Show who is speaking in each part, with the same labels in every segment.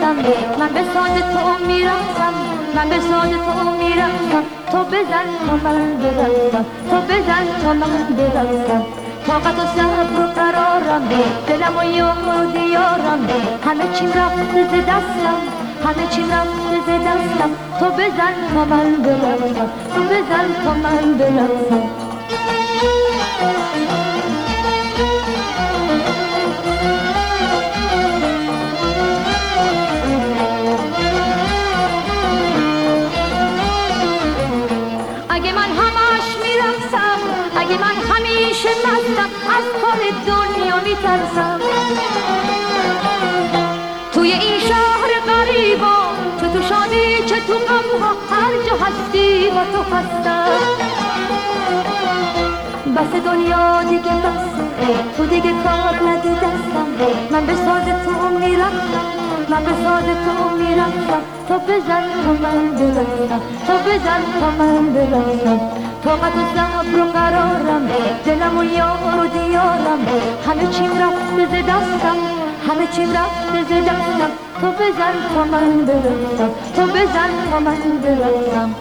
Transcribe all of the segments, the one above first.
Speaker 1: دستم، من به ساز تو میرقصم، من به ساز تو میرقصم. تو بزن تا من برقصم، تو بزن تا من برقصم. طاقت و صبر و قرارم، دلم و یار و دیارم، همه چیم رفته ز دستم، همه چیم رفته ز دستم. تو بزن تا من برقصم، تو بزن تا من برقصم. اگه من همش میرقصم، اگه من همیشه مستم، از کار دنیا میترسم. توی این شهر غریبا، چه تو شادی چه تو غمها، هر جا هستی با تو هستم. بس دنیا دیگه بسه، تو دیگه کار نده دستم، من به ساز تو میرقصم، من به ساز تو میرقصم. تو بزن تا من برقصم، تو بزن تا من برقصم. طاقت و صبر و قرارم، دلم و یار و دیارم، همه چیم رفته ز دستم، همه چیم رفته ز دستم. تو بزن تا من برقصم، تو بزن تا من برقصم.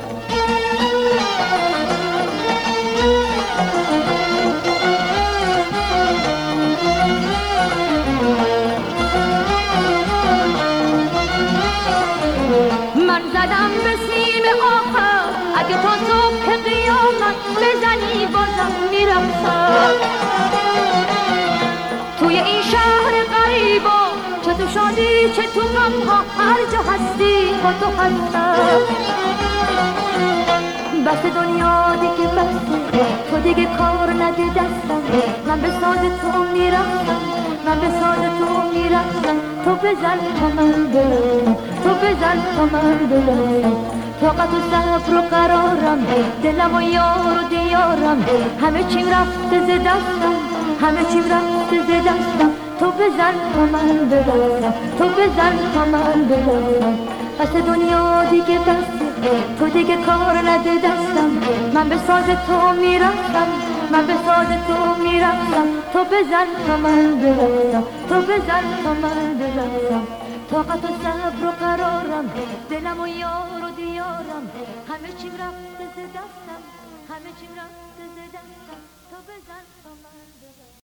Speaker 1: من زدم به سیم آخر، اگه تا صبح قیامت بزنی بازم میرقصم. توی این شهر غریبا، چه تو شادی چه تو غمها، هر جا هستی با تو هستم. بس دنیا دیگه بسه، تو دیگه کار نده دستم، من به ساز تو میرقصم، من به ساز تو میرقصم. تو بزن تا من برقصم، تو بزن تا من برقصم. طاقت و صبر و قرارم، دلم و یار و دیارم، همه چیم رفته ز دستم، همه چیم رفته ز دستم. تو بزن تا من برقصم، تو بزن تا من برقصم. بس دنیا دیگه بسه، تو دیگه کار نده دستم، من به ساز تو میرقصم، من به ساز تو میرقصم. تو بزن تا من برقصم، تو بزن تا من برقصم. طاقت و صبر و قرارم، دلم و یار و دیارم، همه چیم رفته ز دستم، همه چیم رفته ز دستم. تو بزن تا من برقصم.